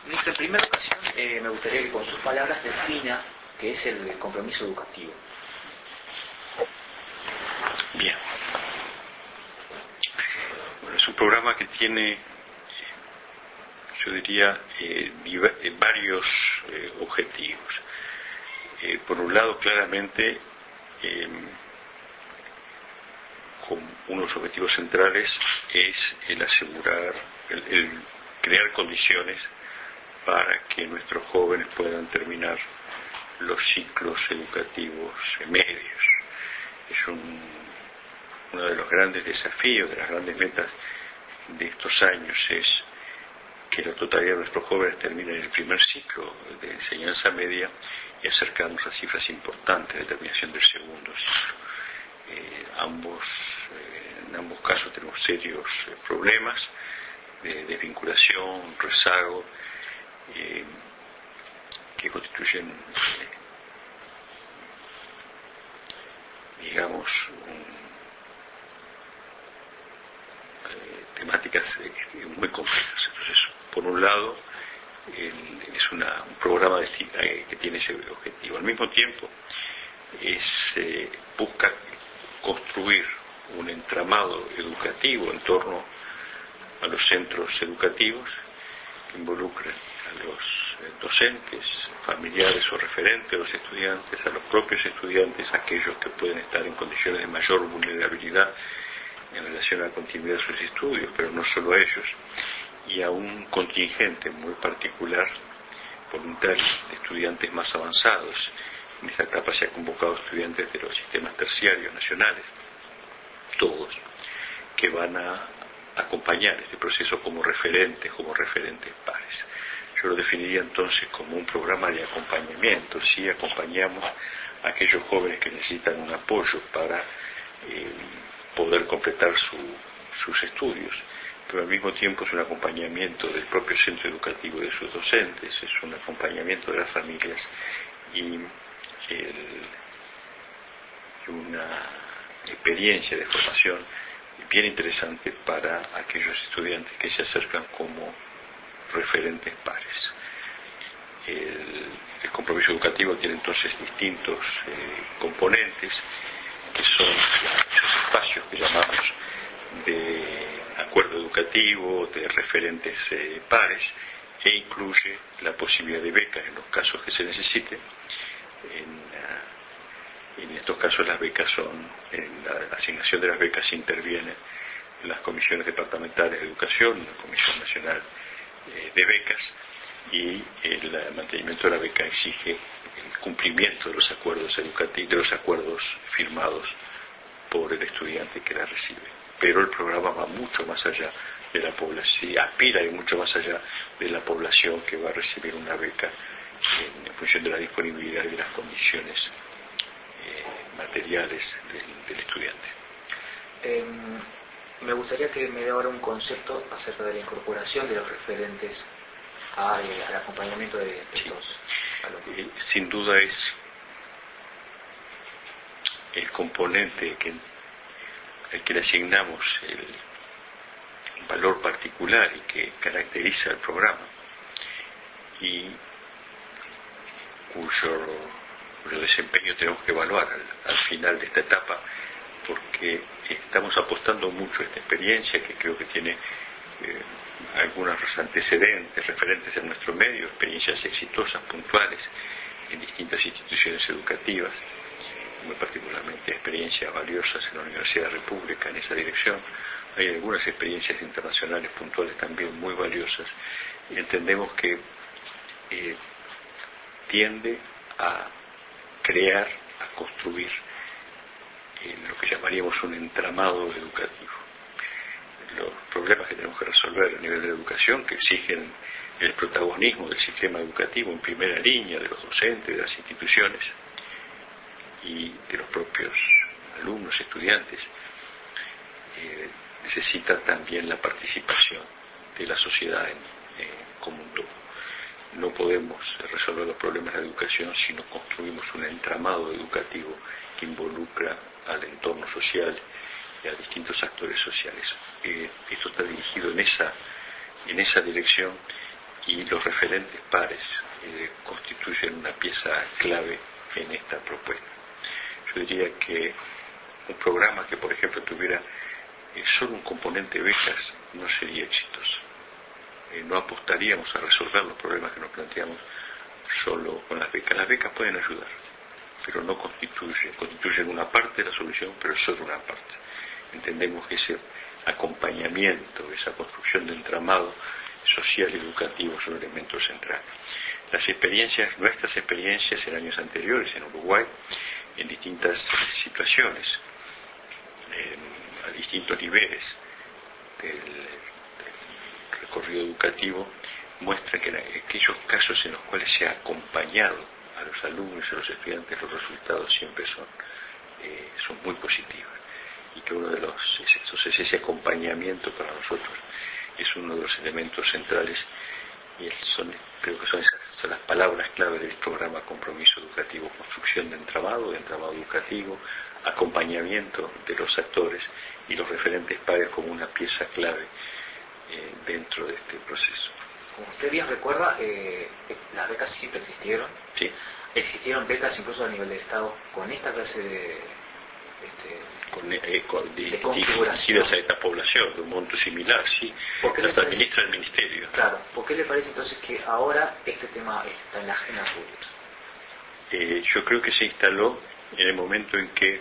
Ministro, en primera ocasión me gustaría que con sus palabras defina qué es el compromiso educativo. Bien. Bueno, es un programa que tiene, yo diría, varios objetivos. Por un lado, claramente, uno de los objetivos centrales es el asegurar, el crear condiciones para que nuestros jóvenes puedan terminar los ciclos educativos medios. Es uno de los grandes desafíos, de las grandes metas de estos años, es que la totalidad de nuestros jóvenes terminen el primer ciclo de enseñanza media y acercarnos a cifras importantes de terminación del segundo ciclo. En ambos casos tenemos serios problemas de desvinculación, rezago, que constituyen, digamos, temáticas muy complejas. Entonces, por un lado, es un programa que tiene ese objetivo. Al mismo tiempo, busca construir un entramado educativo en torno a los centros educativos que involucren a los docentes, familiares o referentes de los estudiantes, a los propios estudiantes, aquellos que pueden estar en condiciones de mayor vulnerabilidad en relación a la continuidad de sus estudios, pero no solo a ellos, y a un contingente muy particular, voluntario, de estudiantes más avanzados. En esta etapa se ha convocado estudiantes de los sistemas terciarios nacionales, todos, que van a acompañar este proceso como referentes pares. Yo lo definiría entonces como un programa de acompañamiento. Sí, acompañamos a aquellos jóvenes que necesitan un apoyo para poder completar sus estudios, pero al mismo tiempo es un acompañamiento del propio centro educativo y de sus docentes, es un acompañamiento de las familias y una experiencia de formación bien interesante para aquellos estudiantes que se acercan como referentes pares. El compromiso educativo tiene entonces distintos componentes, que son esos espacios que llamamos de acuerdo educativo, de referentes pares, e incluye la posibilidad de becas en los casos que se necesite. En estos casos las becas en la asignación de las becas intervienen las comisiones departamentales de educación, la Comisión Nacional de Becas, y el mantenimiento de la beca exige el cumplimiento de los acuerdos educativos, de los acuerdos firmados por el estudiante que la recibe. Pero el programa va mucho más allá de la población, aspira y mucho más allá de la población que va a recibir una beca en función de la disponibilidad y de las condiciones materiales del estudiante. Me gustaría que me dé ahora un concepto acerca de la incorporación de los referentes al acompañamiento de estos alumnos. Sin duda es el componente al que le asignamos el valor particular y que caracteriza el programa y cuyo desempeño tenemos que evaluar al final de esta etapa, porque estamos apostando mucho a esta experiencia que creo que tiene algunos antecedentes, referentes en nuestro medio, experiencias exitosas, puntuales en distintas instituciones educativas, muy particularmente experiencias valiosas en la Universidad de la República en esa dirección. Hay algunas experiencias internacionales puntuales también muy valiosas, y entendemos que tiende a crear, a construir lo que llamaríamos un entramado educativo. Los problemas que tenemos que resolver a nivel de la educación, que exigen el protagonismo del sistema educativo en primera línea, de los docentes, de las instituciones y de los propios alumnos, estudiantes, necesita también la participación de la sociedad como un todo. No podemos resolver los problemas de la educación si no construimos un entramado educativo que involucra al entorno social y a distintos actores sociales. Esto está dirigido en esa dirección y los referentes pares constituyen una pieza clave en esta propuesta. Yo diría que un programa que, por ejemplo, tuviera solo un componente becas no sería exitoso. No apostaríamos a resolver los problemas que nos planteamos solo con las becas. Las becas pueden ayudar, pero no constituyen una parte de la solución, pero solo una parte. Entendemos que ese acompañamiento, esa construcción de entramado social y educativo son elementos centrales. Nuestras experiencias en años anteriores en Uruguay, en distintas situaciones, a distintos niveles del recorrido educativo, muestra que en aquellos casos en los cuales se ha acompañado a los alumnos y a los estudiantes, los resultados siempre son muy positivos, y que entonces ese acompañamiento para nosotros es uno de los elementos centrales, y creo que son las palabras clave del programa Compromiso Educativo: construcción de entramado educativo, acompañamiento de los actores y los referentes pares como una pieza clave dentro de este proceso. Como usted bien recuerda, las becas siempre existieron. Sí. Existieron becas incluso a nivel de Estado con esta clase de configuración a esta población de un monto similar, sí. Las administra el Ministerio. Claro. ¿Por qué le parece entonces que ahora este tema está en la agenda pública? Yo creo que se instaló en el momento en que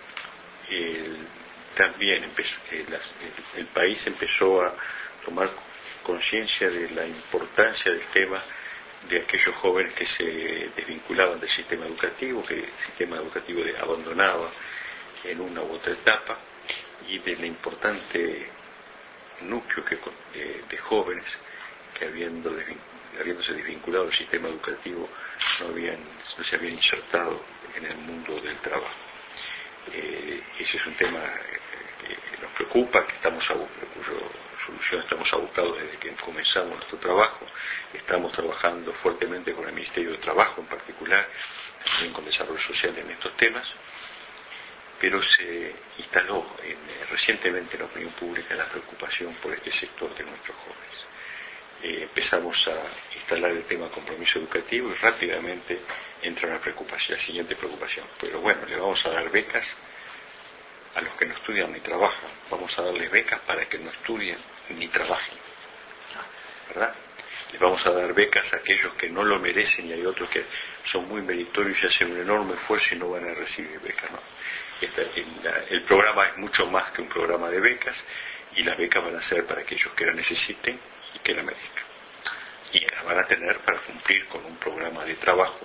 también el país empezó a tomar conciencia de la importancia del tema de aquellos jóvenes que se desvinculaban del sistema educativo, que el sistema educativo abandonaba en una u otra etapa, y del importante núcleo de jóvenes que habiéndose desvinculado del sistema educativo no se habían insertado en el mundo del trabajo. Ese es un tema que nos preocupa, cuya solución estamos abocados desde que comenzamos nuestro trabajo. Estamos trabajando fuertemente con el Ministerio de Trabajo en particular, también con Desarrollo Social en estos temas, pero se instaló recientemente en la opinión pública la preocupación por este sector de nuestros jóvenes. Empezamos a instalar el tema compromiso educativo y rápidamente entra la siguiente preocupación. Pero bueno, le vamos a dar becas a los que no estudian ni trabajan. Vamos a darles becas para que no estudien ni trabajen, ¿verdad? Les vamos a dar becas a aquellos que no lo merecen, y hay otros que son muy meritorios y hacen un enorme esfuerzo y no van a recibir becas, ¿no? El programa es mucho más que un programa de becas, y las becas van a ser para aquellos que la necesiten y que la merezcan, y las van a tener para cumplir con un programa de trabajo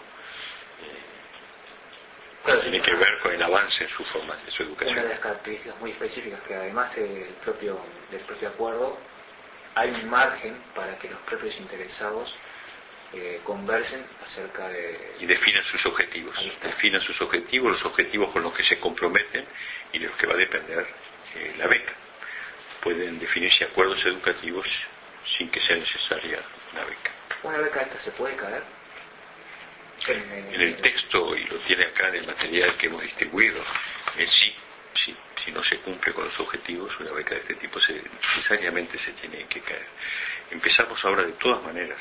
que tiene que ver con el avance en su educación. Una de las características muy específicas, que además del propio acuerdo, hay un margen para que los propios interesados conversen acerca de... Y definan sus objetivos. Los objetivos con los que se comprometen y de los que va a depender la beca. Pueden definirse acuerdos educativos sin que sea necesaria una beca. ¿Una beca esta se puede caer? En el texto, y lo tiene acá en el material que hemos distribuido, si no se cumple con los objetivos, una beca de este tipo necesariamente se tiene que caer. Empezamos ahora de todas maneras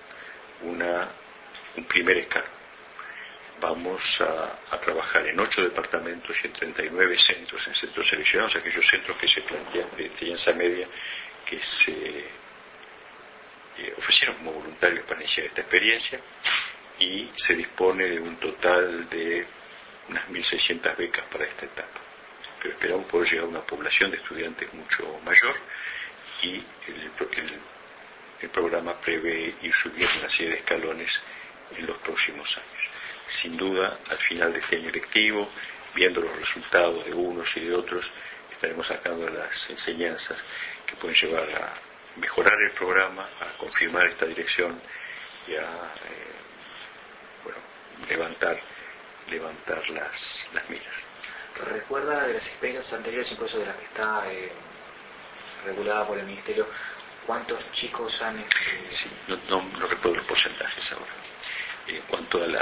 un primer escalón. Vamos a trabajar en 8 departamentos y en 39 centros, en centros seleccionados, aquellos centros que se plantean de enseñanza media, que se ofrecieron como voluntarios para iniciar esta experiencia, y se dispone de un total de unas 1.600 becas para esta etapa. Pero esperamos poder llegar a una población de estudiantes mucho mayor, y el programa prevé ir subiendo una serie de escalones en los próximos años. Sin duda, al final de este año lectivo, viendo los resultados de unos y de otros, estaremos sacando las enseñanzas que pueden llevar a mejorar el programa, a confirmar esta dirección y a levantar las miras. ¿Recuerda de las experiencias anteriores, incluso de las que está regulada por el Ministerio, cuántos chicos han... Sí, no recuerdo los porcentajes ahora. En cuanto a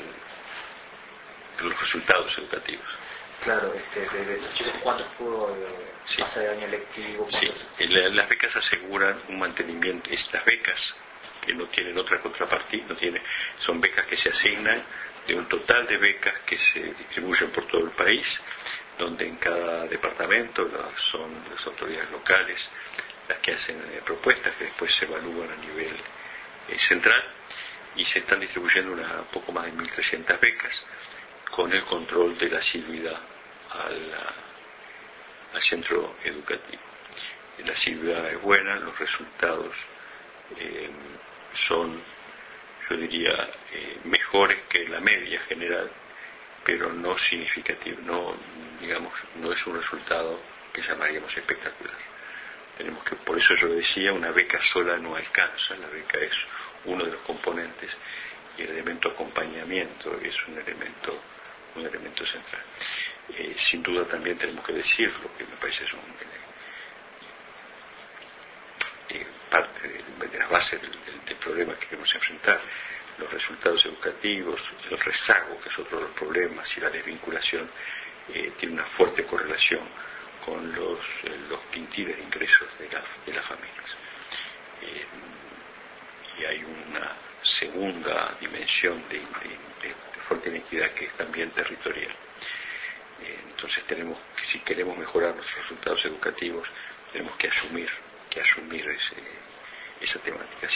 los resultados educativos. Claro, de los chicos, ¿cuántos pudo pasar el año lectivo? Sí, las becas aseguran un mantenimiento. Estas becas que no tienen otra contrapartida, son becas que se asignan de un total de becas que se distribuyen por todo el país, donde en cada departamento son las autoridades locales las que hacen propuestas que después se evalúan a nivel central, y se están distribuyendo un poco más de 1.300 becas con el control de la asiduidad al centro educativo. La asiduidad es buena, los resultados son, yo diría, mejores que la media general, pero no significativo, no es un resultado que llamaríamos espectacular. Por eso yo decía, una beca sola no alcanza, la beca es uno de los componentes, y el elemento acompañamiento es un elemento central. Sin duda también tenemos que decirlo, que me parece es parte de las bases del problema que queremos enfrentar. Los resultados educativos, el rezago, que es otro de los problemas, y la desvinculación tiene una fuerte correlación con los quintiles de ingresos de las familias. Y hay una segunda dimensión de fuerte inequidad, que es también territorial. Entonces si queremos mejorar nuestros resultados educativos, tenemos que asumir esa temática.